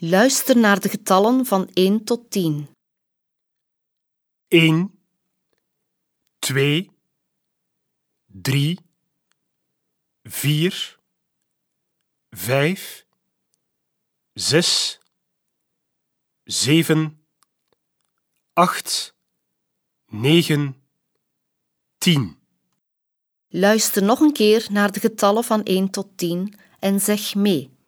Luister naar de getallen van 1 tot 10. 1, 2, 3, 4, 5, 6, 7, 8, 9, 10. Luister nog een keer naar de getallen van 1 tot 10 en zeg mee.